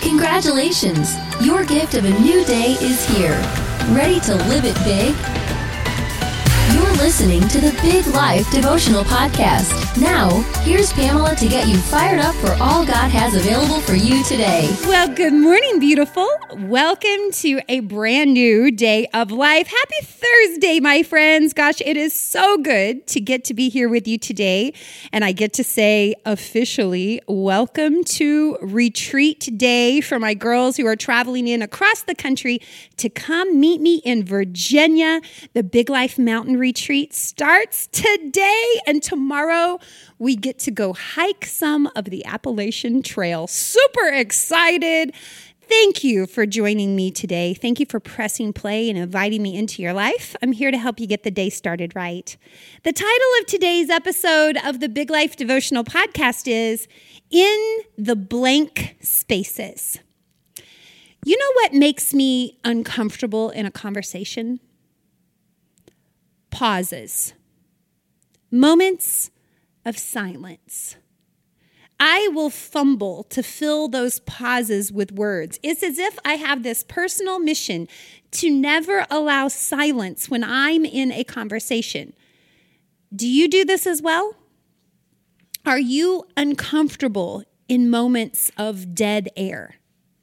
Congratulations! Your gift of a new day is here. Ready to live it big? You're listening to the Big Life Devotional Podcast. Now, here's Pamela to get you fired up for all God has available for you today. Well, good morning, beautiful. Welcome to a brand new day of life. Happy Thursday, my friends. Gosh, it is so good to get to be here with you today. And I get to say officially, welcome to Retreat Day for my girls who are traveling in across the country to come meet me in Virginia. The Big Life Mountain Retreat starts today, and tomorrow we get to go hike some of the Appalachian Trail. Super excited. Thank you for joining me today. Thank you for pressing play and inviting me into your life. I'm here to help you get the day started right. The title of today's episode of the Big Life Devotional Podcast is In the Blank Spaces. You know what makes me uncomfortable in a conversation? Pauses. Moments of silence. I will fumble to fill those pauses with words. It's as if I have this personal mission to never allow silence when I'm in a conversation. Do you do this as well? Are you uncomfortable in moments of dead air?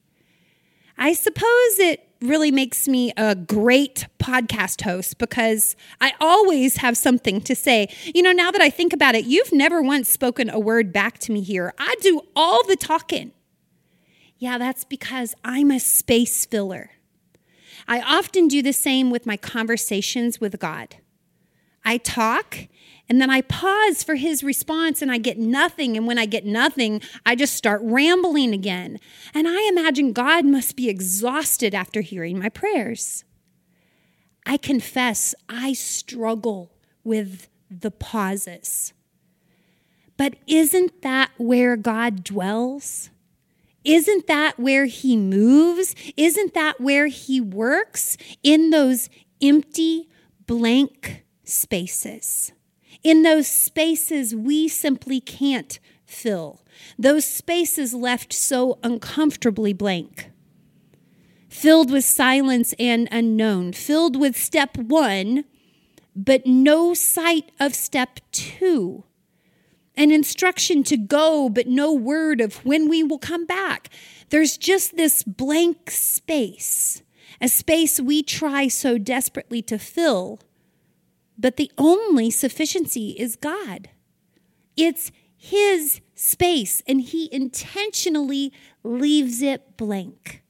I suppose it really makes me a great podcast host because I always have something to say. You know, now that I think about it, you've never once spoken a word back to me here. I do all the talking. Yeah, that's because I'm a space filler. I often do the same with my conversations with God. I talk, and then I pause for his response, and I get nothing. And when I get nothing, I just start rambling again. And I imagine God must be exhausted after hearing my prayers. I confess I struggle with the pauses. But isn't that where God dwells? Isn't that where he moves? Isn't that where he works? In those empty, blank spaces. In those spaces we simply can't fill. Those spaces left so uncomfortably blank. Filled with silence and unknown. Filled with step one, but no sight of step two. An instruction to go, but no word of when we will come back. There's just this blank space. A space we try so desperately to fill. But the only sufficiency is God. It's his space, and he intentionally leaves it blank.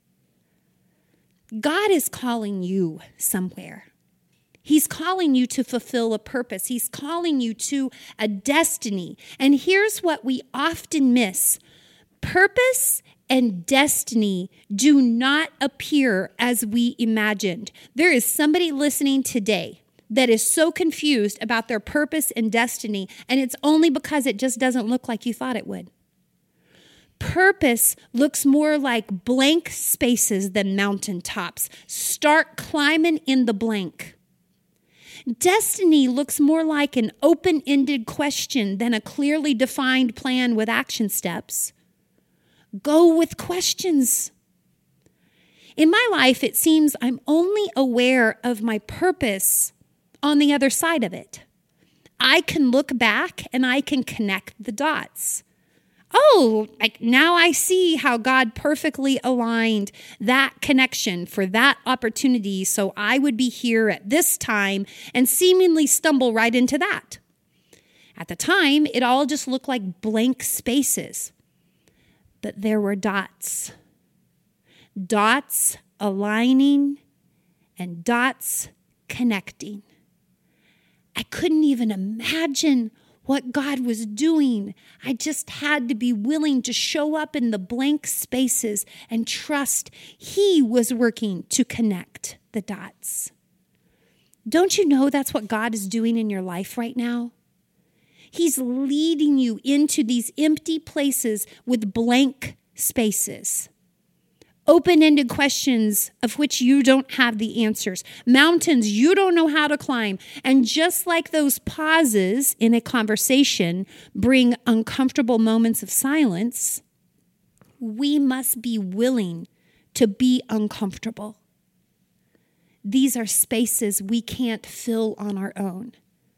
God is calling you somewhere. He's calling you to fulfill a purpose. He's calling you to a destiny. And here's what we often miss. Purpose and destiny do not appear as we imagined. There is somebody listening today that is so confused about their purpose and destiny, and it's only because it just doesn't look like you thought it would. Purpose looks more like blank spaces than mountaintops. Start climbing in the blank. Destiny looks more like an open-ended question than a clearly defined plan with action steps. Go with questions. In my life, it seems I'm only aware of my purpose on the other side of it. I can look back and I can connect the dots. Oh, like now I see how God perfectly aligned that connection for that opportunity so I would be here at this time and seemingly stumble right into that. At the time, it all just looked like blank spaces. But there were dots. Dots aligning and dots connecting. I couldn't even imagine what God was doing. I just had to be willing to show up in the blank spaces and trust he was working to connect the dots. Don't you know that's what God is doing in your life right now? He's leading you into these empty places with blank spaces. Open-ended questions of which you don't have the answers. Mountains you don't know how to climb. And just like those pauses in a conversation bring uncomfortable moments of silence, we must be willing to be uncomfortable. These are spaces we can't fill on our own.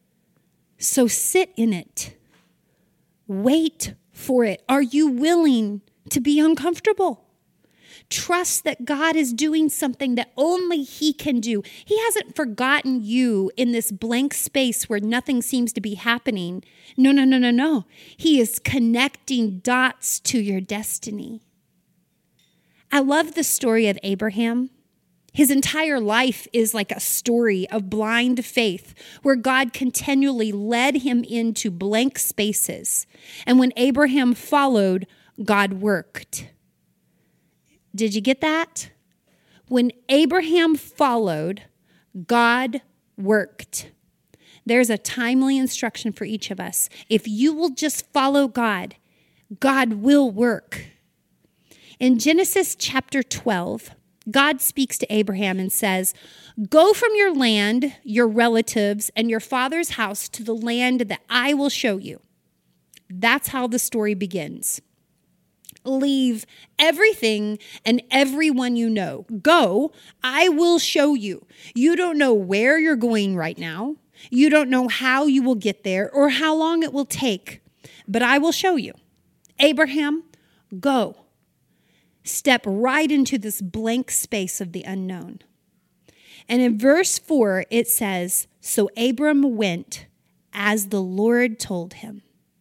So sit in it. Wait for it. Are you willing to be uncomfortable? Trust that God is doing something that only He can do. He hasn't forgotten you in this blank space where nothing seems to be happening. No. He is connecting dots to your destiny. I love the story of Abraham. His entire life is like a story of blind faith where God continually led him into blank spaces. And when Abraham followed, God worked. Did you get that? When Abraham followed, God worked. There's a timely instruction for each of us. If you will just follow God, God will work. In Genesis chapter 12, God speaks to Abraham and says, "Go from your land, your relatives, and your father's house to the land that I will show you." That's how the story begins. Leave everything and everyone you know. Go, I will show you. You don't know where you're going right now. You don't know how you will get there or how long it will take, but I will show you. Abraham, go. Step right into this blank space of the unknown. And in verse 4, it says, "So Abram went as the Lord told him."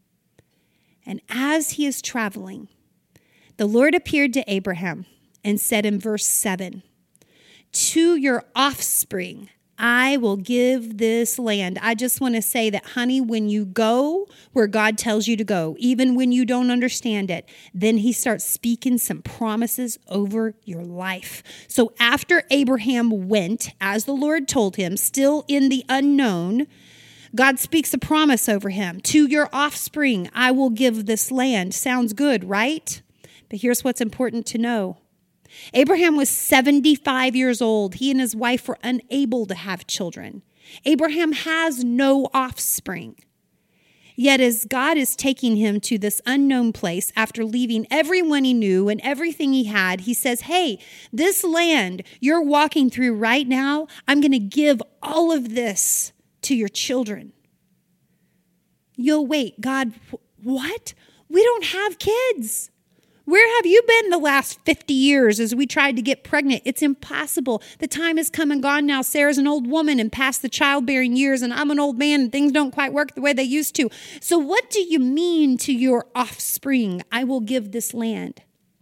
And as he is traveling, the Lord appeared to Abraham and said in verse 7, "To your offspring I will give this land." I just want to say that, honey, when you go where God tells you to go, even when you don't understand it, then He starts speaking some promises over your life. So after Abraham went, as the Lord told him, still in the unknown, God speaks a promise over him. "To your offspring I will give this land." Sounds good, right? But here's what's important to know. Abraham was 75 years old. He and his wife were unable to have children. Abraham has no offspring. Yet as God is taking him to this unknown place after leaving everyone he knew and everything he had, He says, "Hey, this land you're walking through right now, I'm going to give all of this to your children." You'll wait, God, what? We don't have kids. Where have you been the last 50 years as we tried to get pregnant? It's impossible. The time has come and gone now. Sarah's an old woman and past the childbearing years, and I'm an old man, and things don't quite work the way they used to. So what do you mean to your offspring? I will give this land.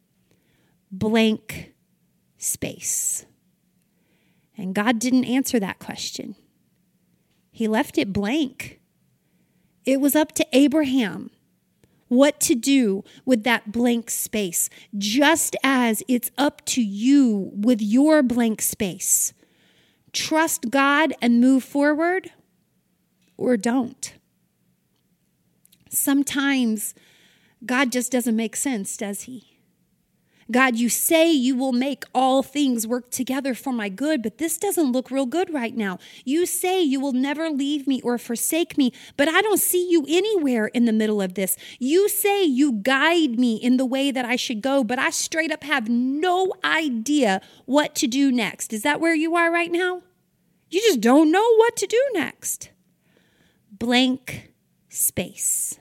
Blank space. And God didn't answer that question. He left it blank. It was up to Abraham what to do with that blank space, just as it's up to you with your blank space. Trust God and move forward, or don't. Sometimes God just doesn't make sense, does He? God, you say you will make all things work together for my good, but this doesn't look real good right now. You say you will never leave me or forsake me, but I don't see you anywhere in the middle of this. You say you guide me in the way that I should go, but I straight up have no idea what to do next. Is that where you are right now? You just don't know what to do next. Blank space.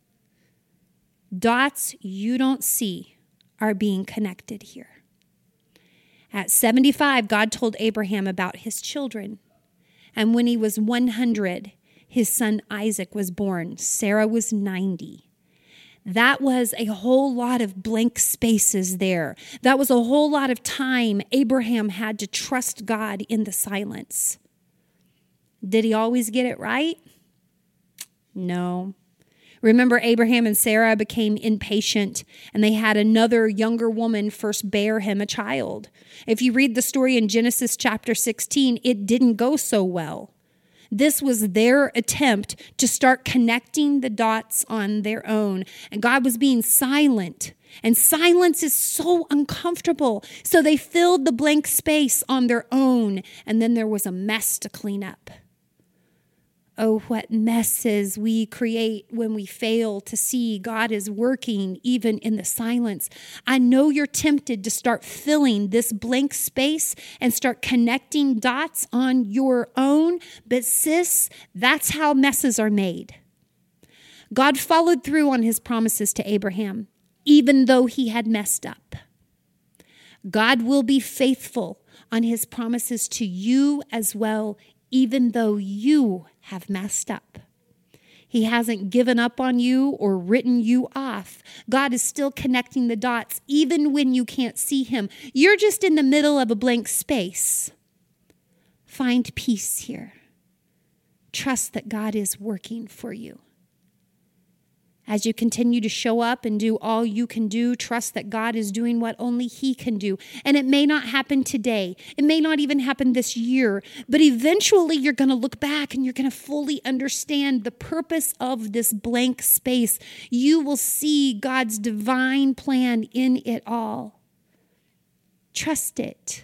Dots you don't see are being connected here. At 75, God told Abraham about his children. And when he was 100, his son Isaac was born. Sarah was 90. That was a whole lot of blank spaces there. That was a whole lot of time Abraham had to trust God in the silence. Did he always get it right? No. Remember, Abraham and Sarah became impatient, and they had another younger woman first bear him a child. If you read the story in Genesis chapter 16, it didn't go so well. This was their attempt to start connecting the dots on their own, and God was being silent. And silence is so uncomfortable. So they filled the blank space on their own, and then there was a mess to clean up. Oh, what messes we create when we fail to see God is working even in the silence. I know you're tempted to start filling this blank space and start connecting dots on your own, but sis, that's how messes are made. God followed through on his promises to Abraham, even though he had messed up. God will be faithful on his promises to you as well, even though you have messed up. He hasn't given up on you or written you off. God is still connecting the dots, even when you can't see him. You're just in the middle of a blank space. Find peace here. Trust that God is working for you. As you continue to show up and do all you can do, trust that God is doing what only he can do. And it may not happen today. It may not even happen this year. But eventually you're going to look back and you're going to fully understand the purpose of this blank space. You will see God's divine plan in it all. Trust it.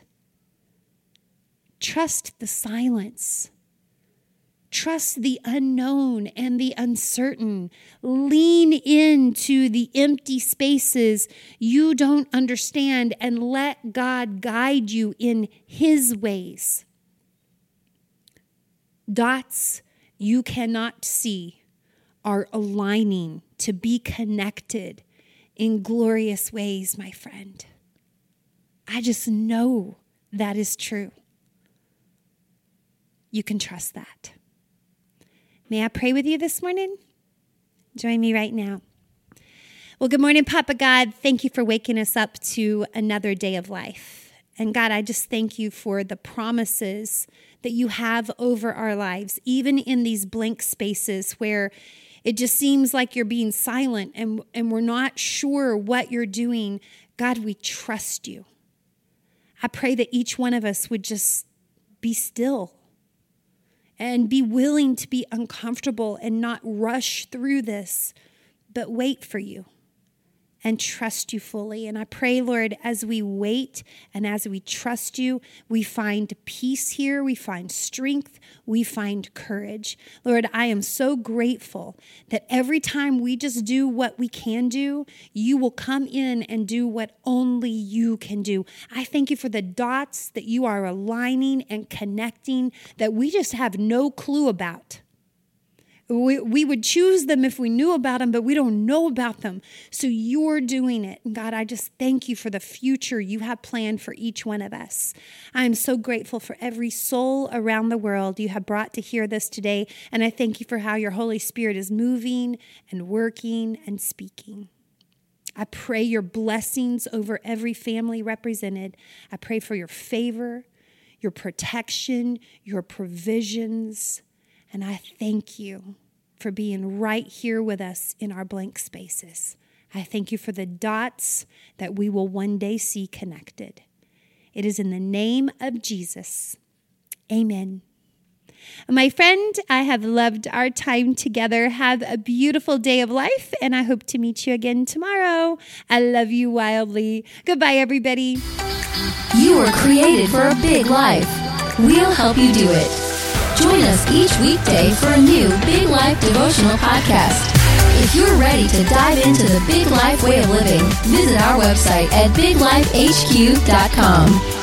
Trust the silence. Trust the unknown and the uncertain. Lean into the empty spaces you don't understand and let God guide you in his ways. Dots you cannot see are aligning to be connected in glorious ways, my friend. I just know that is true. You can trust that. May I pray with you this morning? Join me right now. Well, good morning, Papa God. Thank you for waking us up to another day of life. And God, I just thank you for the promises that you have over our lives, even in these blank spaces where it just seems like you're being silent and we're not sure what you're doing. God, we trust you. I pray that each one of us would just be still and be willing to be uncomfortable and not rush through this, but wait for you and trust you fully. And I pray, Lord, as we wait and as we trust you, we find peace here, we find strength, we find courage. Lord, I am so grateful that every time we just do what we can do, you will come in and do what only you can do. I thank you for the dots that you are aligning and connecting that we just have no clue about. We would choose them if we knew about them, but we don't know about them. So you're doing it. And God, I just thank you for the future you have planned for each one of us. I am so grateful for every soul around the world you have brought to hear this today. And I thank you for how your Holy Spirit is moving and working and speaking. I pray your blessings over every family represented. I pray for your favor, your protection, your provisions. And I thank you for being right here with us in our blank spaces. I thank you for the dots that we will one day see connected. It is in the name of Jesus. Amen. My friend, I have loved our time together. Have a beautiful day of life, and I hope to meet you again tomorrow. I love you wildly. Goodbye, everybody. You were created for a big life. We'll help you do it. Join us each weekday for a new Big Life devotional podcast. If you're ready to dive into the Big Life way of living, visit our website at biglifehq.com.